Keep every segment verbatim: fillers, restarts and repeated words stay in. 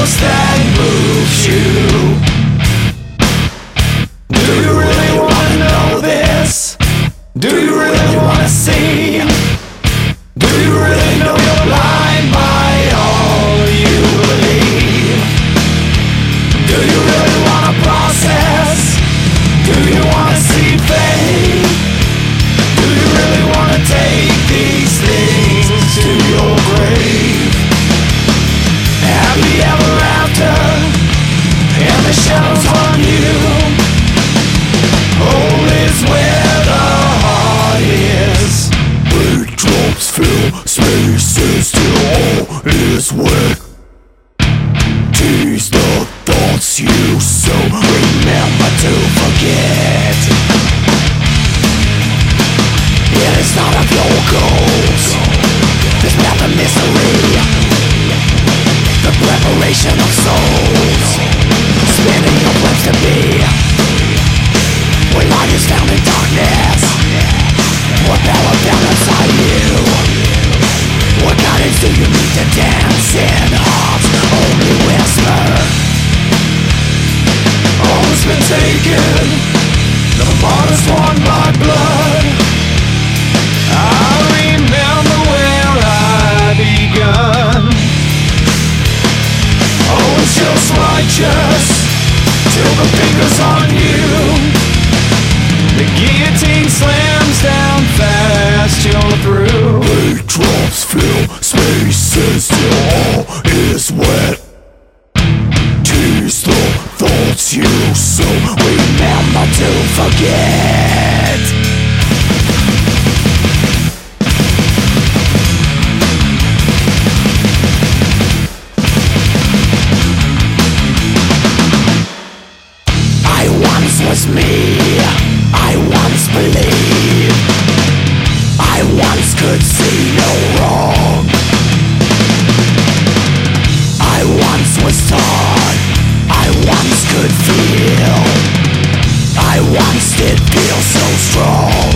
force that moves you. Do you really wanna know this? Do you really wanna see? Do you really know you're blind by all you believe? Do you really wanna process? Do you wanna see fate? Do you really wanna take these things to your grave? Happy ever after, and the shadows on you. Home is where the heart is. Raindrops fill spaces till all is wet. Tease the thoughts you sow, remember to forget. It is not of your goals, this path of misery, the preparation of souls, spinning your webs to be. Where light is found in darkness, what power found inside you? What guidance do you need to dance in hearts only whisper? All's been taken, the bond is torn by blood. I remember where I begun. Oh, it's just righteous till the fingers on you. The guillotine slams down fast, you're through. Raindrops fill spaces till all is wet. Tease the thoughts you sow, remember to forget. I once was me, I once believed, I once could see no wrong. I once was taught, I once could feel, I once did feel so strong.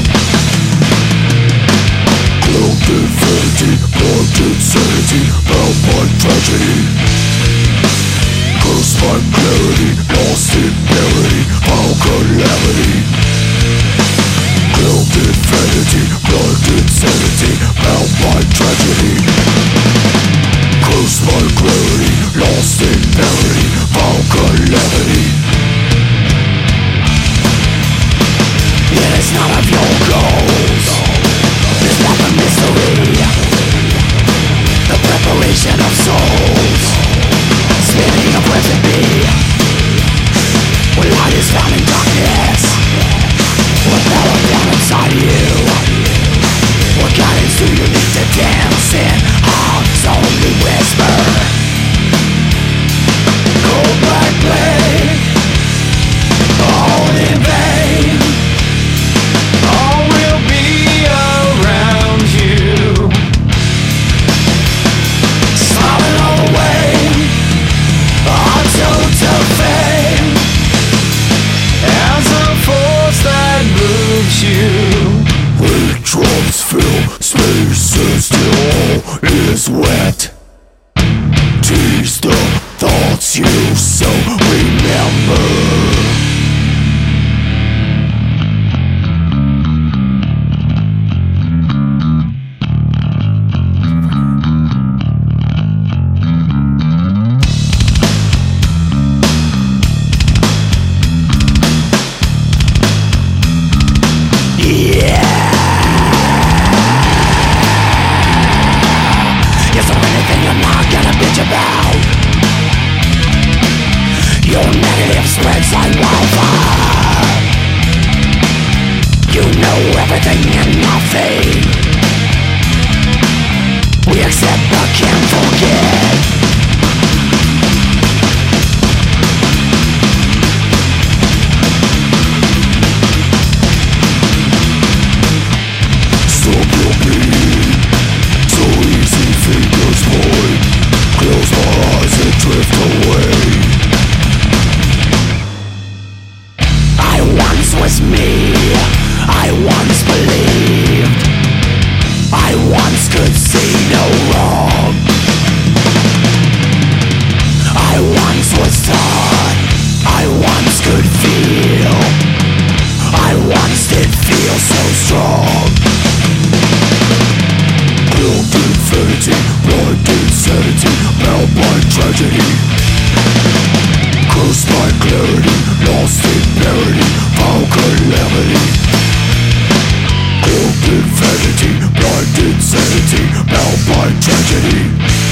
Cloaked in vanity, plugged in sanity, bound by tragedy. Cursed by clarity, lost in parity, found calamity. Cloaked in vanity, plugged in sanity, bound by tragedy. Cursed by clarity, lost in parity, found calamity. It is none of your goals, this path of mystery, the preparation of souls, spinning of where to be. Where light is found in darkness, what power found inside you? What guidance do you need to dance in hearts only whisper? Cold black plague, all in vain. All will be around you, smiling all the way until to fame. As a force that moves you. Raindrops fill spaces till all is wet. Tease the thoughts you sow, remember. Spreads like wildfire. You know everything and nothing. We accept but can't forget. Stop your bleed, so easy fingers point. Close my eyes and drift away. Was me, I once believed, I once could see no wrong. could feel. I once did feel so strong. Built infinity, blood insanity, bound by tragedy. Cursed by clarity, lost in parody, foul calamity. Built infinity, blind insanity, bound by tragedy.